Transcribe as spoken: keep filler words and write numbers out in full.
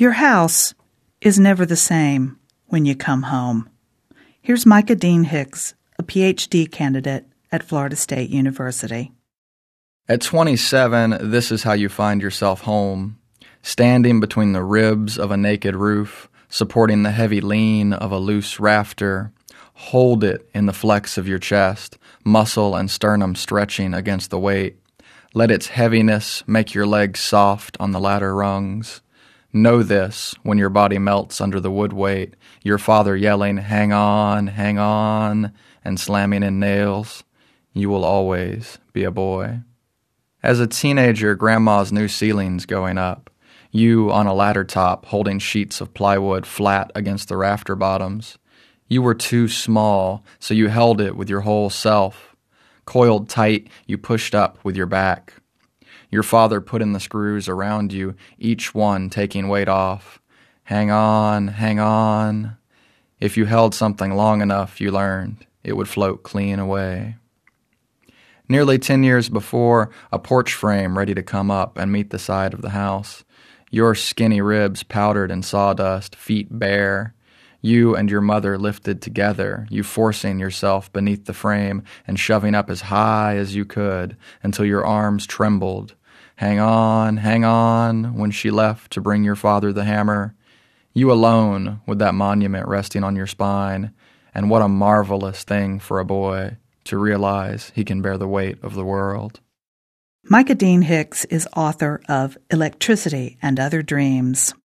Your house is never the same when you come home. Here's Micah Dean Hicks, a P H D candidate at Florida State University. At twenty-seven, this is how you find yourself home, standing between the ribs of a naked roof, supporting the heavy lean of a loose rafter. Hold it in the flex of your chest, muscle and sternum stretching against the weight. Let its heaviness make your legs soft on the ladder rungs. Know this when your body melts under the wood weight, your father yelling, "Hang on, hang on," and slamming in nails. You will always be a boy. As a teenager, Grandma's new ceiling's going up. You on a ladder top, holding sheets of plywood flat against the rafter bottoms. You were too small, so you held it with your whole self. Coiled tight, you pushed up with your back. Your father put in the screws around you, each one taking weight off. Hang on, hang on. If you held something long enough, you learned, it would float clean away. Nearly ten years before, a porch frame ready to come up and meet the side of the house. Your skinny ribs powdered in sawdust, feet bare. You and your mother lifted together, you forcing yourself beneath the frame and shoving up as high as you could until your arms trembled. Hang on, hang on, when she left to bring your father the hammer. You alone with that monument resting on your spine, and what a marvelous thing for a boy to realize he can bear the weight of the world. Micah Dean Hicks is author of Electricity and Other Dreams.